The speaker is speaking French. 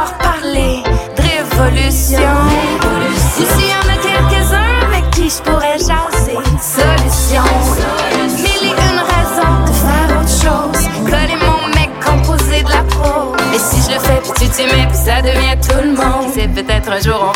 encore parler de révolution. Ici y'en a quelques-uns avec qui je pourrais jaser solution. Mille et une raisons de faire autre chose, coller mon mec, composer de la prose. Et si je le fais puis tu t'aimais puis ça devient tout le monde, c'est peut-être un jour on